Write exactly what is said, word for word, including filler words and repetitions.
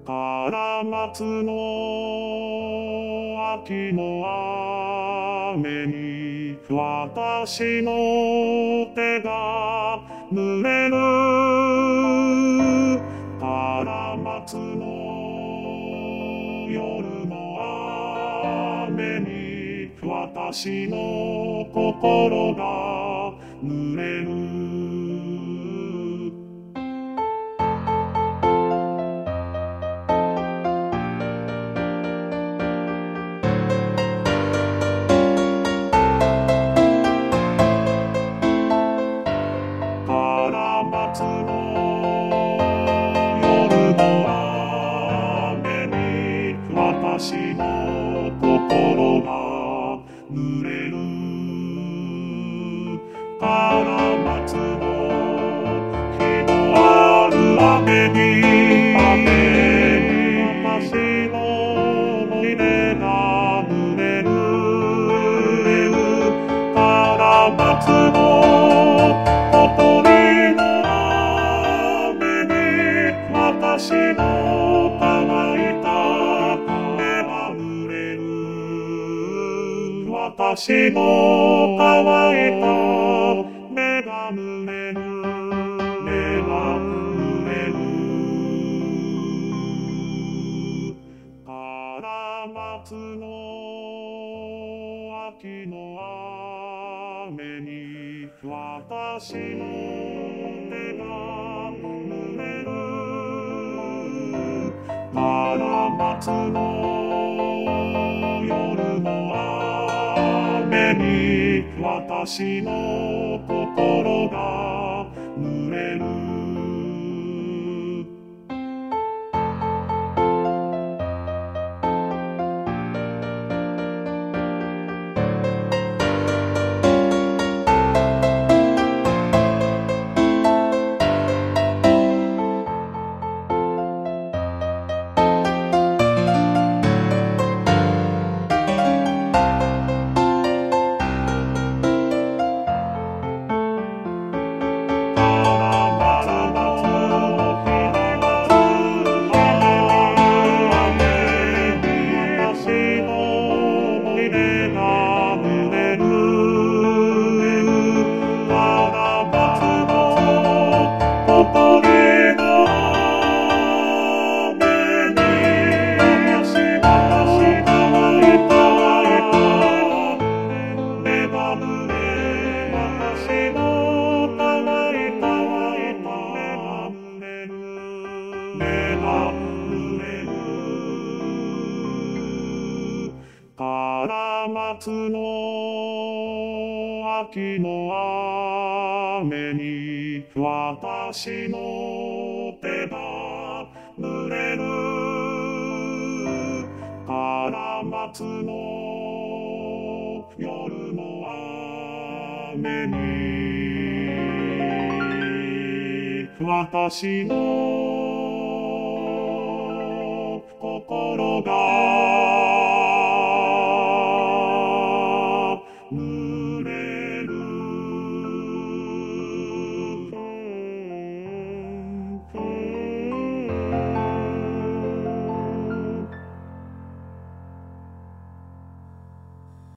から夏の秋の雨に私の手が濡れる。から夏の夜の雨に私の心が濡れる。夏の夜の雨に私の心が濡れる。から夏の日のある雨に私の胸が濡れる。から夏の小鳥の私の乾いた目が濡れる。私の乾いた目が濡れる。目が濡れる。から夏の秋の雨に私の手が濡れる。から夏の夜の雨に私の心が濡れる。から夏の秋の雨に私の手が濡れる。から夏の夜の雨に私の心が